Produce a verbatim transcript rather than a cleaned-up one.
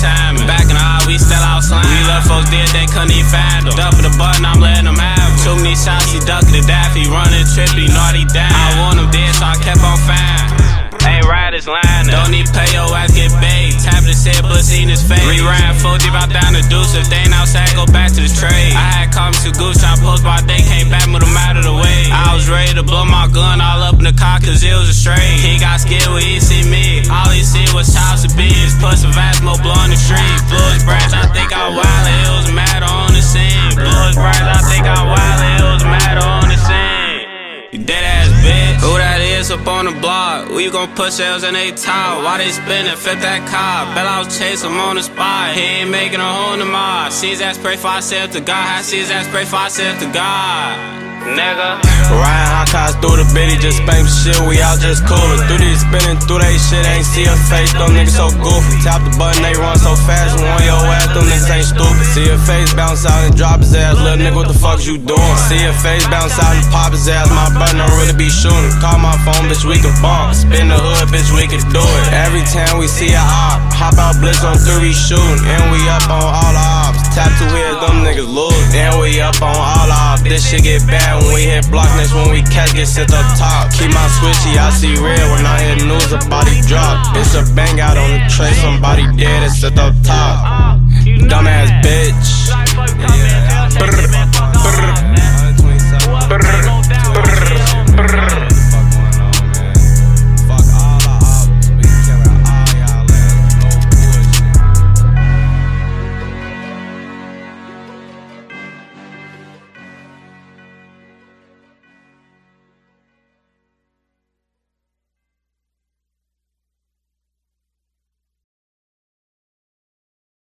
timing. Back in the eye, we still out slime. We left folks dead, they couldn't even find them. Dumping the button, I'm letting them have them. Too many shots, he ducking the daffy. Running trippy, naughty down. I want him dead, so I kept on fine. Ain't right his line. Don't need pay your ass, get paid. Tap his head, but seen his face. Re-ran full deep out down the deuce. If they ain't outside, go back to the trade. I had called me some goose, I post my day, came back with him out of the way. I was ready to blow my gun all up in the car, cause it was a stray. He got scared when he see me. All he see was chops and beans. Plus a vast mo blow on the street. Blew his brains, I think I'm wild. It was matter on the scene. Blew his brains, I think I'm wild. It was matter on the scene. You dead ass bitch. Who that is up on the block? We gon' push shells in they top. Why they spinning? Flip that car. Bet I was chasing him on the spot. He ain't making a hole in the mob. See his ass pray for myself to God. I see his ass pray for myself to God. Nigga. Riding hot cars through the bitty, just spank shit, we out just coolin'. Through these spinning through they shit, ain't see a face, them niggas so goofy. Tap the button, they run so fast, you on your ass, them niggas ain't stupid. See your face bounce out and drop his ass, little nigga, what the fuck you doing? See your face bounce out and pop his ass, my button don't really be shooting. Call my phone, bitch, we can bump. Spin the hood, bitch, we can do it. Every time we see a op, hop out blitz on three, we shootin'. And we up on all the ops. Tap two heads, them niggas lose. And we up on all the ops. This shit get bad when we hit block. Next when we catch, get sent up top. Keep my switchy, I see red when I hear news, a body drop. It's a bang out on the tray, somebody dead, it's sit up top.